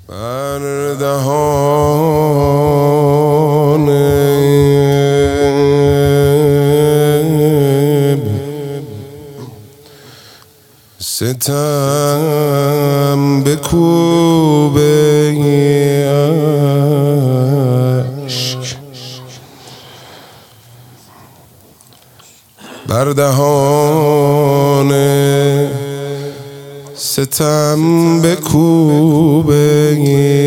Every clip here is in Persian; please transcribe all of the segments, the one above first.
بر دهان ستم بکوبه عشق، بر دهان ستم بکوبه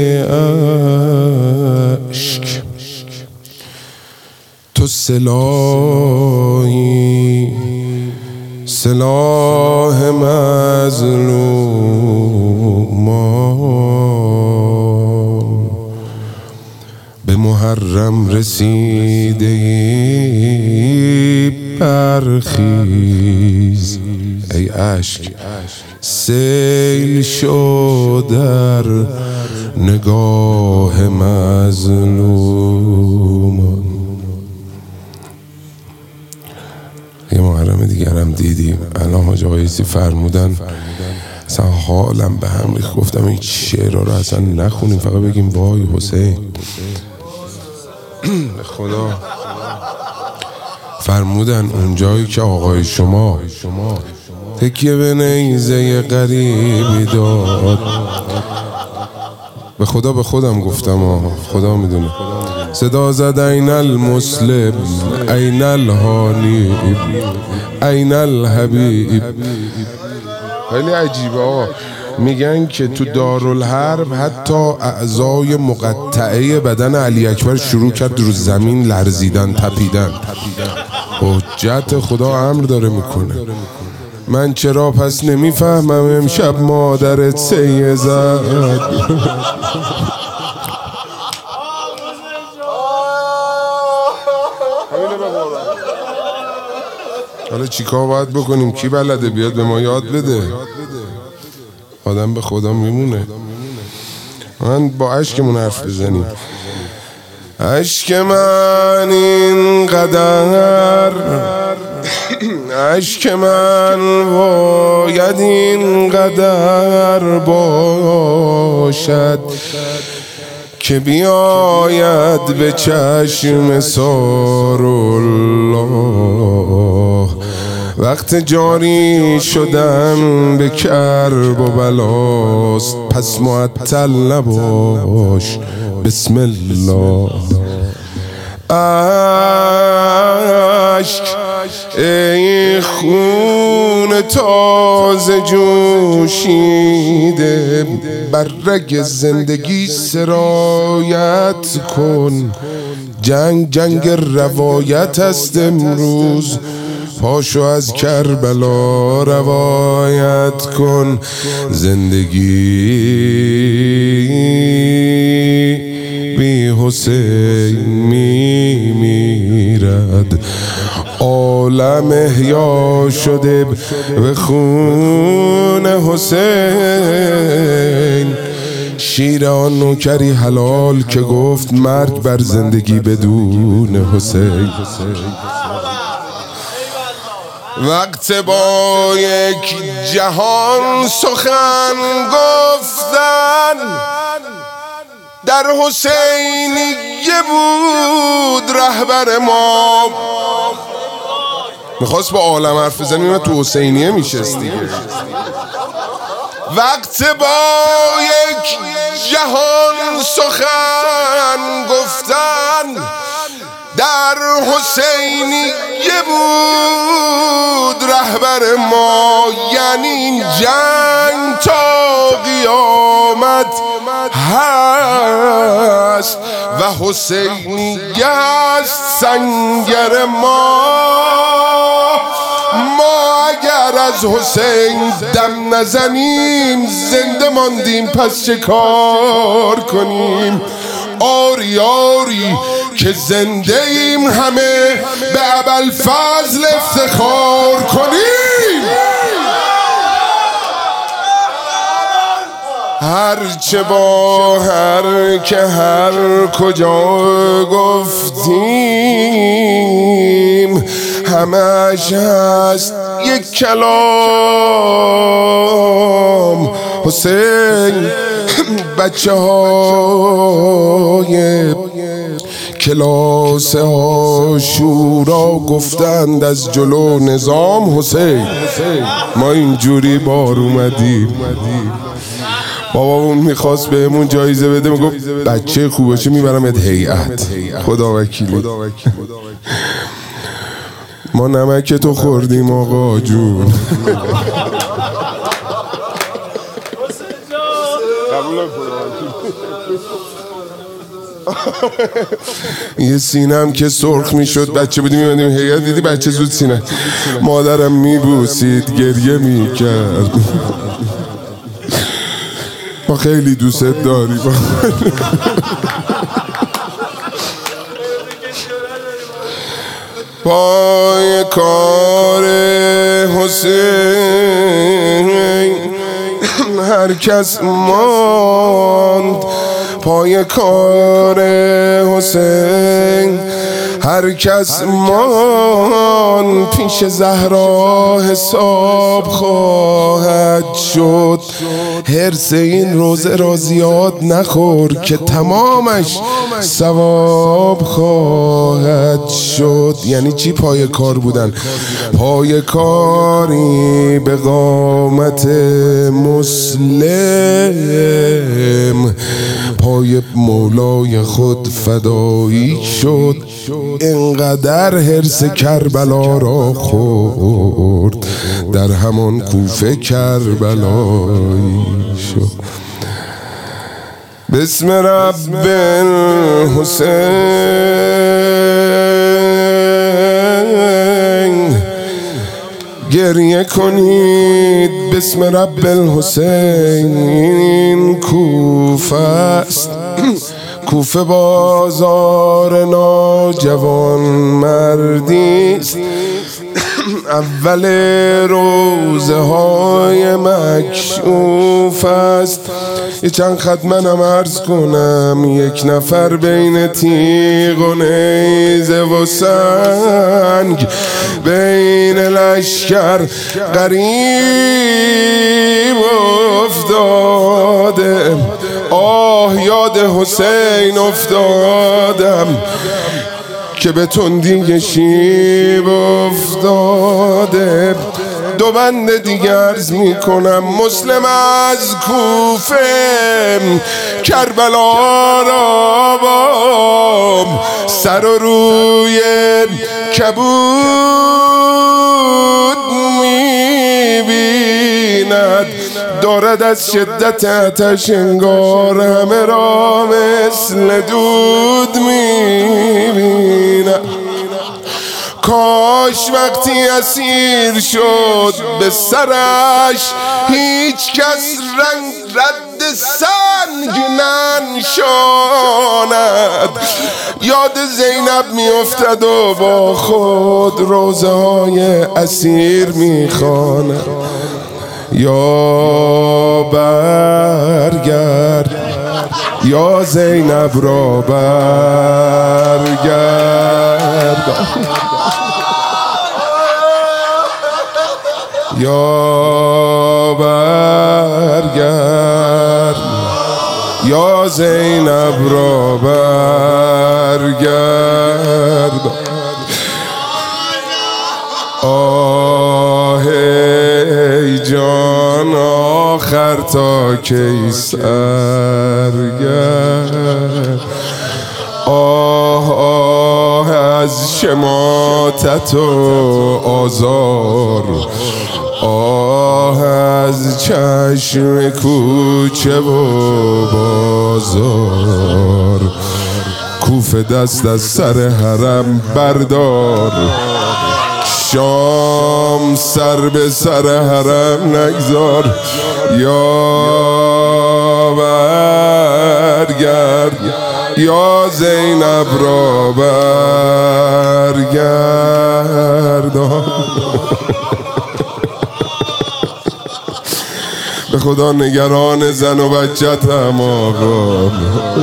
عشق. تو سلاحی، سلاح مظلومان، به محرم رسیده برخیز ای اشک، سیل شو در نگاه مظلومان. یه محرم دیگر هم دیدیم، الان حاج آقایسی فرمودن اصلا حالم به هم ریخت، گفتم این شعرها رو اصلا نخونیم، فقط بگیم وای حسین. خدا فرمودن اونجایی که آقای شما تکیه به نیزه غریبی داد، به خدا به خودم گفتم، خدا میدونه، صدا زد این المسلم این الحانیب این الحبیب. خیلی عجیبه آقا، میگن که تو دارالحرب حتی اعضای مقطعه بدن علی اکبر شروع کرد رو زمین لرزیدن، تپیدن. حجت خدا امر داره میکنه. من چرا پس نمیفهمم امشب مادرت سیه زد. حالا چیکار باید بکنیم؟ کی بلده بیاد به ما یاد بده؟ آدم به خدا میمونه. من با عشقمون حرف بزنیم. عشق من اینقدر، عشق من باید اینقدر باشد که بیاید به چشم سارالله. وقت جاری شدن به کرب و بلاست، پس معطل نباش بسم الله. عشق ای خون تازه جوشیده، بر رگ زندگی سرایت کن. جنگ روایت است امروز، پاشو از کربلا روایت کن. زندگی بی حسین میمیرد، عالم احیا شده به خون حسین. شیر آن نوکری حلال که گفت مرگ بر زندگی بدون حسین. وقت با یک جهان سخن گفتن، در حسینیه بود رهبر ما. میخواست با عالم حرف بزنیم، تو حسینیه میشست دیگه. وقت با یک جهان سخن گفتن، در حسینیه بود رهبر ما. یعنی این جنگ تا قیامت هست و حسینیه است سنگر ما. ما اگر از حسین دم نزنیم زنده ماندیم، پس چه کار کنیم؟ آری آری که زنده ایم همه به ابوالفضل افتخار کنیم. هرچه با هر که هر کجا گفتیم، همش هست یک کلام. حسین بچه های کلاس ها شورا گفتند از جلو نظام حسین ما اینجوری بار اومدیم. بابامون میخواست بهمون جایزه بده، میگفت بچه خوب باشه میبرمت هیئت. خدا وکیلی ما نمک تو خوردیم آقا جون. یه سینم که سرخ میشد بچه بودیم میمندیم هیئت، دیدی بچه زود سینه مادرم میبوسید گریه میکرد. ما خیلی دوست داریم. پای کار حسین هر کس ماند، پای کار حسین هر کس مان پیش زهرا حساب خواهد شد. حرص این روزه را زیاد نخور که تمامش ثواب خواهد شد. یعنی چی پای کار بودن؟ پای کاری به قامت مسلم پای مولای خود فدایی شد. اینقدر حرص کربلا را خورد در همان کوفه کربلایی شد. بسم رب الحسین گریه کنید. بسم رب الحسین کوفه است، کوفه بازار ناجوان مردیست. اول روزه های مکشوف است. یه چند خط منم عرض کنم. یک نفر بین تیغ و نیزه و سنگ بین لشکر غریب افتاده. آه یاد حسین افتادم که به تندی شیب افتاده. دو بند دیگه عرض می کنم. مسلم از کوفه کربلا را با سر و روی کبود می بیند. دارد از شدت آتش انگار همه را مثل دود می‌بیند. کاش وقتی اسیر شد به سرش هیچ کس رد سنگ ننشاند. یاد زینب میافتد و با خود روزه های اسیر میخواند. یا برگرد یا زینب را برگرد. یا برگرد یا زینب را برگرد. آه ای جان آخر تا کی سرگرد. آه آه از شماتت و آزار، آه از چشم کوچه و بازار. کوفه دست از سر حرم بردار، شام سر به سر حرم نگذار. یا برگرد یا زینب را برگردان. به خدا نگران زن و بچه‌تم آقا،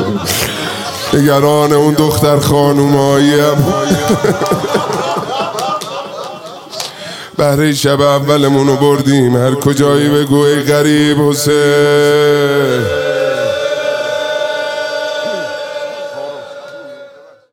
نگران اون دختر خانوماییم. بهره شب اولمونو بردیم، هر کجایی بگو ای غریب حسین.